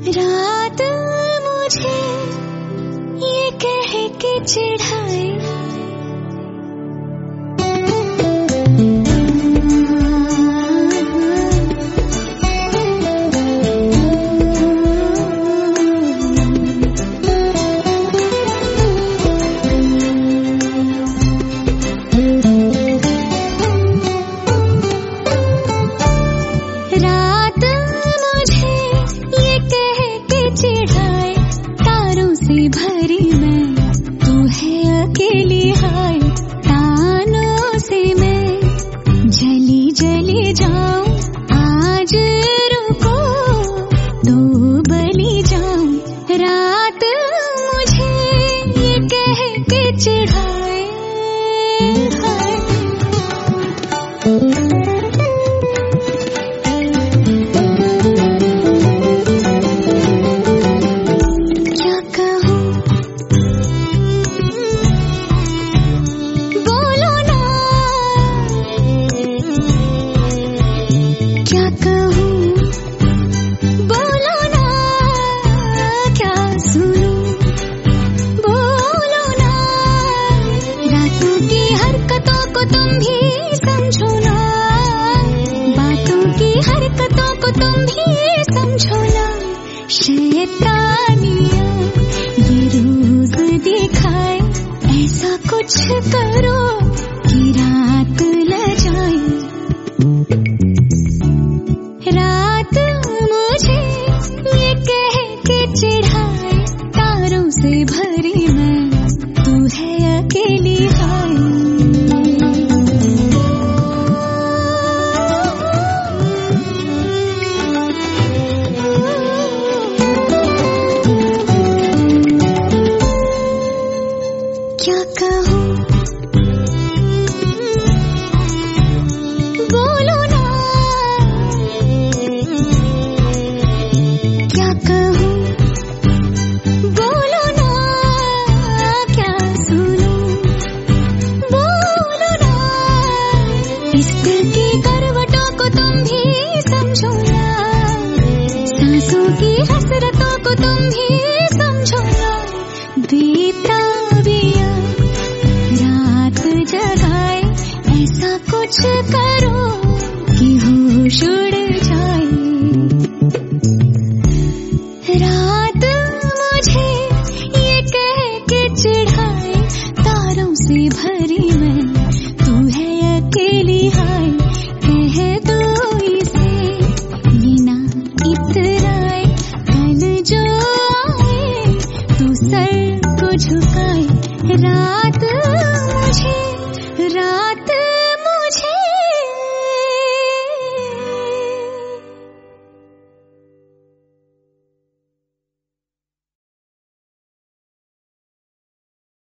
रात मुझे ये कह के चिढ़ाए, रात मुझे ये कह के चिढ़ाए, तारों से भरी मैं तू है अकेली हाय, तानों से मैं जली जली जाऊं, आज रुको तो बली जाऊं। रात मुझे ये कह के चिढ़ाए हाय। क्या कहूँ बोलो ना, क्या कहूँ बोलो ना, क्या सुनूं बोलो ना, रातों की हरकतों को तुम भी समझो ना, बातों की हरकतों को तुम भी समझो ना। शैतानियाँ ये रोज दिखाए, ऐसा कुछ करो कि रात लजाए। रात मुझे ये कह के चिढ़ाए, तारों से भरी मैं तू है अकेली हाय। क्या कहूँ बोलो ना, क्या कहूँ बोलो ना, क्या सुनूं बोलो ना, इस दिल की करवटों को तुम भी समझो ना, सांसों की हसरतों को तुम भी समझो ना। बेताबिया रात जगाए, ऐसा कुछ करो कि होश उड़ जाए। रात मुझे ये कह के चिढ़ाए, तारों से भरी मैं तू है अकेली हाय। कह दो इसे ये ना इतराए, कल जो आए तू सर को झुकाए। रात मुझे